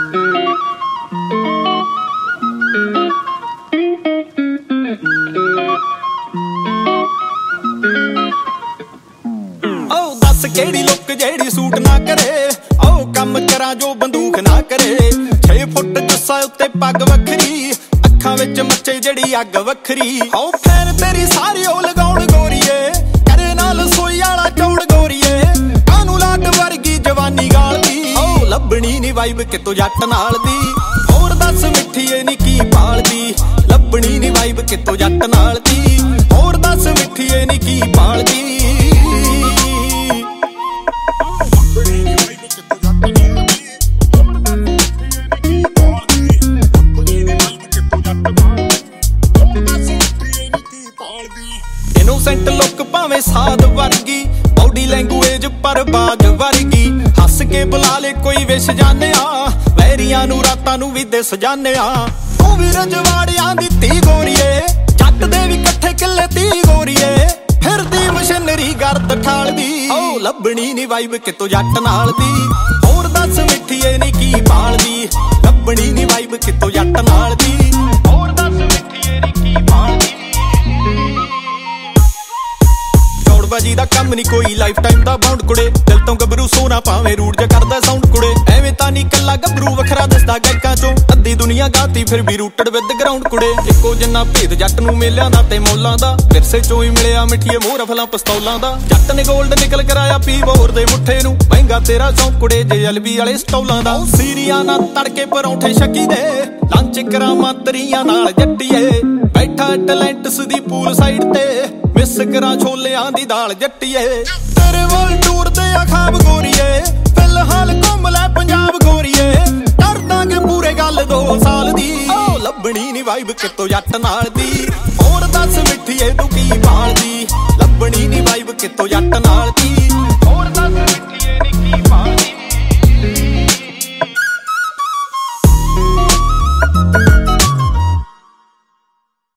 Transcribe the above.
दस केड़ी लुक जेड़ी सूट ना करे, आओ कम करा जो बंदूक ना करे। 6 फुट जस्सा उत्ते पग वखरी, अखां विच मचे जेड़ी अग वखरी। आओ फैन तेरी सारी ओ लगाउण गोरीए, करे नाल सोई वाला चौड़ गोरीए। कानू लाड वर्गी जवानी गालदी, आओ लभणी नी वाइब कितों जट नाल दी। होर दस मिठीए नी की पालदी, लभणी नी वाइब कितों जट नाल दी। होर दस मिठीए नी की पालदी। इनोसेंट लुक भावें साध वर्गी, बॉडी लैंगुएज पर बाज वर्गी। हस के बुला ले कोई विश जाने आ, वैरियां नू रातां नू भी दिस जाने आ। तू भी रजवाड़ियां दी धी गोरीए, जट दे भी कट्ठे किले 30 गोरीए। फिरदी मशीनरी गर्द ठालदी, ओ लभणी नी वाइब कितों जट नाल दी। होर दस मिठीए नी की पालदी, लभणी नी वाइब कितों जट नाल दी। होर दस मिठीए नी की पालदी। बाजी दा कम नी कोई लाइफ टाइम दा बाउंड कुड़े, दिल तो गबरू सोना भावें रूड जा करदा साउंड कुड़े। एवें तां नी कल्ला गबरू वखरा दसदा गायकां चों, अद्धी दुनिया गाती फिर भी रूटड विद ग्राउंड कुड़े। इक्को जिन्ना भेद जट नू मेलियां दा ते मौलां दा, विरसे चों ही मिलिया मिठीए मोह रफलां पिस्तौलां दा। जट ने गोल्ड निकल कराया पी बोर दे मुठे नू, महंगा तेरा शौक कुड़े जे एलबी वाले स्टौलां दा। सीरियां ना तड़के परौंठे छकी दे, लंच करावां तरियां नाल जट्टीए। बैठा टैलेंट्स दी पूल साइड ते, मिस करा छोलियां दी दाल जट्टीए। तेरे वल टूर दे खाब गोरीए, फिलहाल घुम लै पंजाब गोरीए। कर दांगे पूरे गल 2 साल दी, ओ लभणी नी वाइब कितों जट नाल दी। होर दस मिठीए तू की पालदी, लभणी नी वाइब कितों जट नाल